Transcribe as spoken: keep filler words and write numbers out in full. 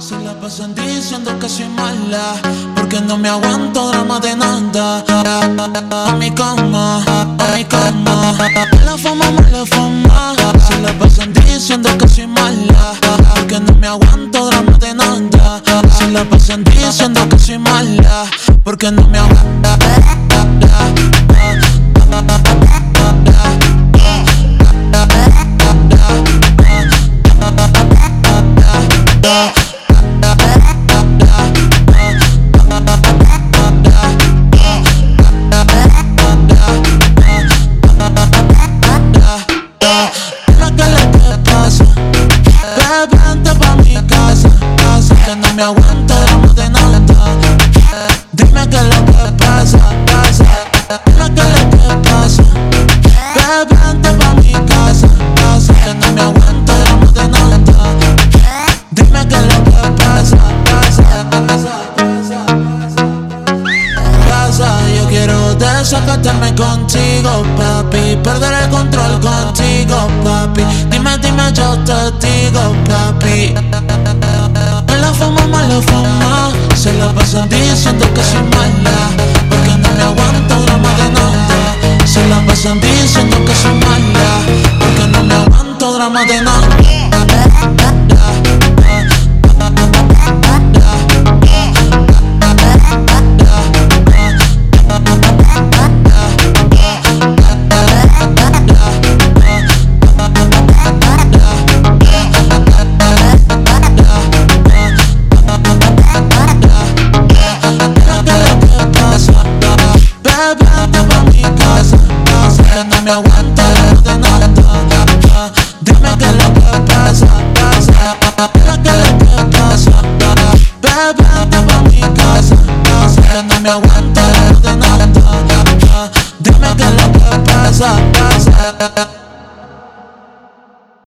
Se la pasan diciendo que soy mala, porque no me aguanto drama de nada. A mi cama, a mi cama, mala fama, mala fama. Se la pasan diciendo que soy mala, porque no me aguanto drama de nada. Se la pasan diciendo que soy mala, porque no me aguanto. No me aguanto drama de nada. Dime qué es lo que pasa, pasa. Dime qué es lo que pasa. Bebé, vente pa' mi casa, casa. Que no me aguanto drama de nada. Dime qué es lo que pasa, pasa, pasa, pasa. Yo quiero desacatarme contigo, papi. Perder el control contigo, papi. Dime, dime, yo te digo, papi. Mala fama, mala fama. Se la pasan diciendo que soy mala, porque no me aguanto drama de nada. Se la pasan diciendo que soy mala, porque no me aguanto drama de nada. No me aguanto de nada. Dime qué es lo que pasa, pasa. Dime qué es lo que pasa. Bebé, vente pa' mi casa, casa. No me aguanto de nada. Dime qué es lo que pasa, pasa.